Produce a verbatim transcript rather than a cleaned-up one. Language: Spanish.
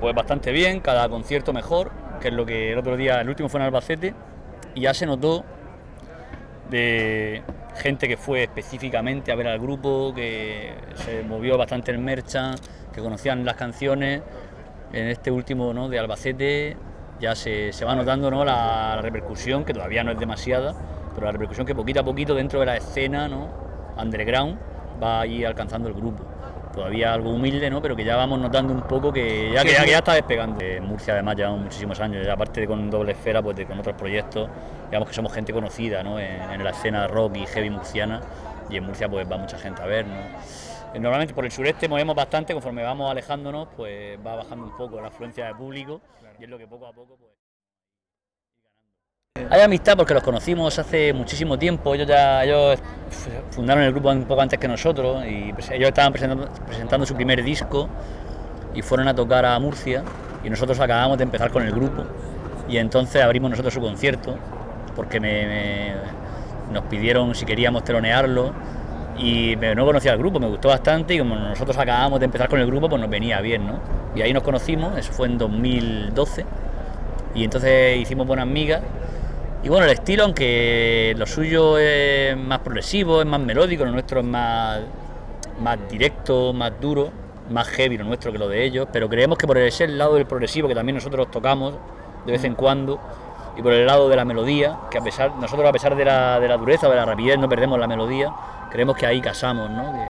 Pues bastante bien, cada concierto mejor, que es lo que el otro día, el último fue en Albacete, y ya se notó de gente que fue específicamente a ver al grupo, que se movió bastante el merchan, que conocían las canciones. En este último, ¿no?, de Albacete ya se, se va notando, ¿no?, la, la repercusión, que todavía no es demasiada, pero la repercusión que poquito a poquito dentro de la escena, ¿no?, underground, va a ir alcanzando el grupo. Todavía algo humilde, ¿no?, pero que ya vamos notando un poco que ya, que ya, que ya está despegando. En Murcia además llevamos muchísimos años, ya aparte de con Doble Esfera, pues de, con otros proyectos, digamos que somos gente conocida, ¿no?, en, en la escena rock y heavy murciana, y en Murcia pues va mucha gente a ver, ¿no? Normalmente por el sureste movemos bastante, conforme vamos alejándonos pues va bajando un poco la afluencia de público, y es lo que poco a poco pues... Hay amistad porque los conocimos hace muchísimo tiempo. Ellos ya ellos fundaron el grupo un poco antes que nosotros, y ellos estaban presentando, presentando su primer disco y fueron a tocar a Murcia, y nosotros acabamos de empezar con el grupo, y entonces abrimos nosotros su concierto porque me, me, nos pidieron si queríamos telonearlo, y me, no conocía el grupo, me gustó bastante, y como nosotros acabamos de empezar con el grupo pues nos venía bien, ¿no? Y ahí nos conocimos, eso fue en dos mil doce, y entonces hicimos buenas migas. Y bueno, el estilo, aunque lo suyo es más progresivo, es más melódico, lo nuestro es más, más directo, más duro, más heavy lo nuestro que lo de ellos, pero creemos que por ese lado del progresivo, que también nosotros tocamos de vez en cuando, y por el lado de la melodía, que a pesar nosotros a pesar de la, de la dureza o de la rapidez no perdemos la melodía, creemos que ahí casamos, ¿no? Que